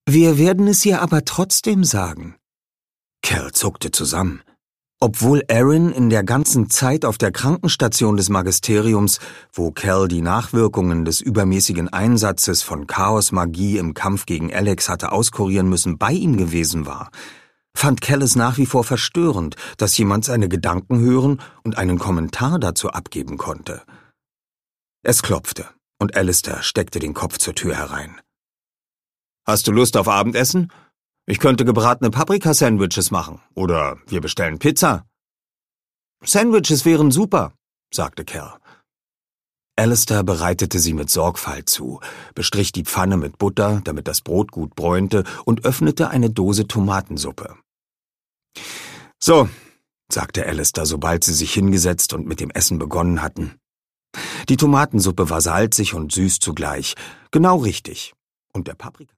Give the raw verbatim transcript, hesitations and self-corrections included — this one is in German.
Wir werden es ihr aber trotzdem sagen. Cal zuckte zusammen. Obwohl Aaron in der ganzen Zeit auf der Krankenstation des Magisteriums, wo Cal die Nachwirkungen des übermäßigen Einsatzes von Chaosmagie im Kampf gegen Alex hatte auskurieren müssen, bei ihm gewesen war, fand Cal es nach wie vor verstörend, dass jemand seine Gedanken hören und einen Kommentar dazu abgeben konnte. Es klopfte, und Alistair steckte den Kopf zur Tür herein. »Hast du Lust auf Abendessen? Ich könnte gebratene Paprika-Sandwiches machen, oder wir bestellen Pizza.« »Sandwiches wären super«, sagte Cal. Alistair bereitete sie mit Sorgfalt zu, bestrich die Pfanne mit Butter, damit das Brot gut bräunte, und öffnete eine Dose Tomatensuppe. »So«, sagte Alistair, sobald sie sich hingesetzt und mit dem Essen begonnen hatten. Die Tomatensuppe war salzig und süß zugleich, genau richtig, und der Paprika